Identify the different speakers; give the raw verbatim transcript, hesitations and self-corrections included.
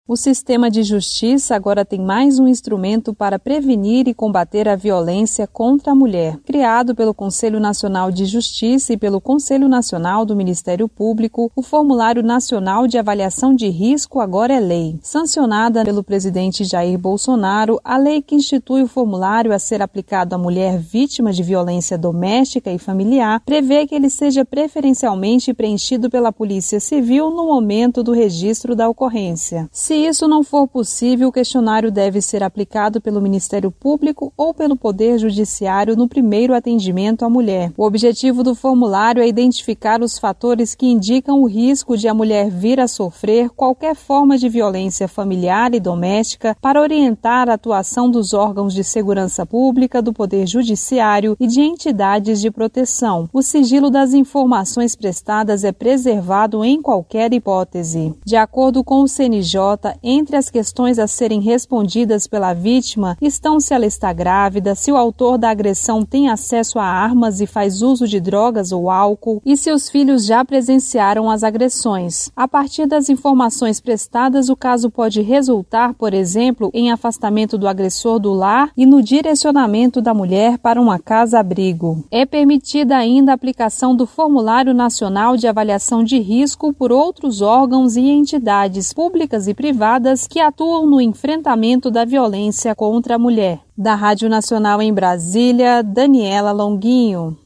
Speaker 1: O sistema de justiça agora tem mais um instrumento para prevenir e combater a violência contra a mulher. Criado pelo Conselho Nacional de Justiça e pelo Conselho Nacional do Ministério Público, o Formulário Nacional de Avaliação de Risco agora é lei. Sancionada pelo presidente Jair Bolsonaro, a lei que institui o formulário a ser aplicado à mulher vítima de violência doméstica e familiar prevê que ele seja preferencialmente preenchido pela Polícia Civil no momento do registro da ocorrência. Se isso não for possível, o questionário deve ser aplicado pelo Ministério Público ou pelo Poder Judiciário no primeiro atendimento à mulher. O objetivo do formulário é identificar os fatores que indicam o risco de a mulher vir a sofrer qualquer forma de violência familiar e doméstica para orientar a atuação dos órgãos de segurança pública, do Poder Judiciário e de entidades de proteção. O sigilo das informações prestadas é preservado em qualquer hipótese. De acordo com o C N J, entre as questões a serem respondidas pela vítima estão se ela está grávida, se o autor da agressão tem acesso a armas e faz uso de drogas ou álcool e se os filhos já presenciaram as agressões. A partir das informações prestadas, o caso pode resultar, por exemplo, em afastamento do agressor do lar e no direcionamento da mulher para uma casa-abrigo. É permitida ainda a aplicação do Formulário Nacional de Avaliação de Risco por outros órgãos e entidades públicas e privadas que atuam no enfrentamento da violência contra a mulher. Da Rádio Nacional em Brasília, Daniela Longuinho.